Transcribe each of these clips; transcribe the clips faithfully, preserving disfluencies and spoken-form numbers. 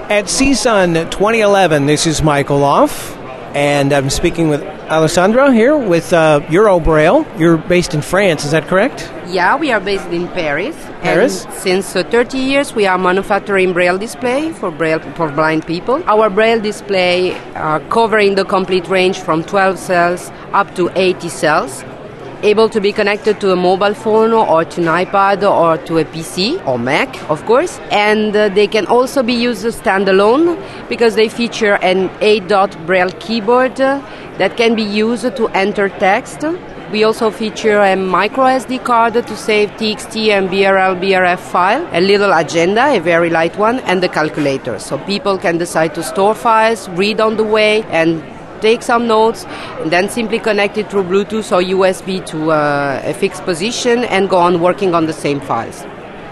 At C S U N twenty eleven, this is Michael Off, and I'm speaking with Alessandra here with uh, Eurobraille. You're based in France, is that correct? Yeah, we are based in Paris. Paris? And since uh, thirty years, we are manufacturing Braille display for Braille for blind people. Our Braille display are covering the complete range from twelve cells up to eighty cells, able to be connected to a mobile phone or to an iPad or to a P C or Mac, of course. And uh, they can also be used standalone because they feature an eight-dot Braille keyboard uh, that can be used to enter text. We also feature a micro S D card to save T X T and B R L B R F file, a little agenda, a very light one, and the calculator. So people can decide to store files, read on the way, and take some notes, and then simply connect it through Bluetooth or U S B to uh, a fixed position and go on working on the same files.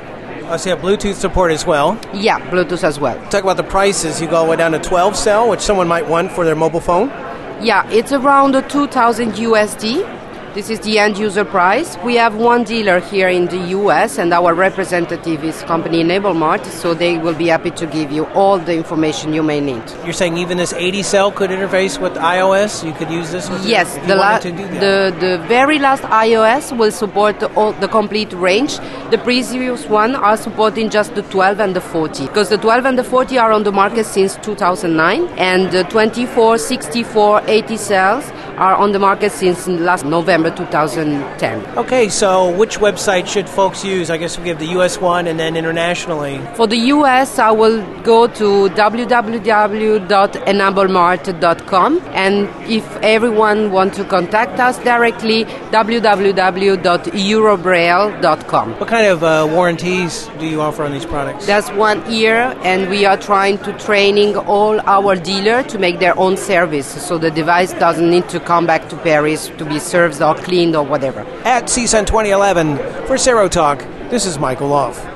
I see a Bluetooth support as well. Yeah, Bluetooth as well. Talk about the prices. You go all the way down to twelve cell, which someone might want for their mobile phone. Yeah, it's around two thousand U S D. This is the end user price. We have one dealer here in the U S, and our representative is company EnableMart, so they will be happy to give you all the information you may need. You're saying even this eighty cell could interface with iOS? You could use this with Yes, it if the, you la- wanted to do that. the the very last iOS will support the, all, the complete range. The previous one are supporting just the twelve and the forty, because the twelve and the forty are on the market since two thousand nine, and the twenty-four, sixty-four, eighty cells are on the market since last November two thousand ten. Okay, so which website should folks use? I guess we have the U S one and then internationally. For the U S, I will go to w w w dot enablemart dot com, and if everyone wants to contact us directly, w w w dot eurobraille dot com. What kind of uh, warranties do you offer on these products? That's one year, and we are trying to training all our dealers to make their own service, so the device doesn't need to come back to Paris to be served or cleaned or whatever. At C S U N twenty eleven, for Serotalk, this is Michael Off.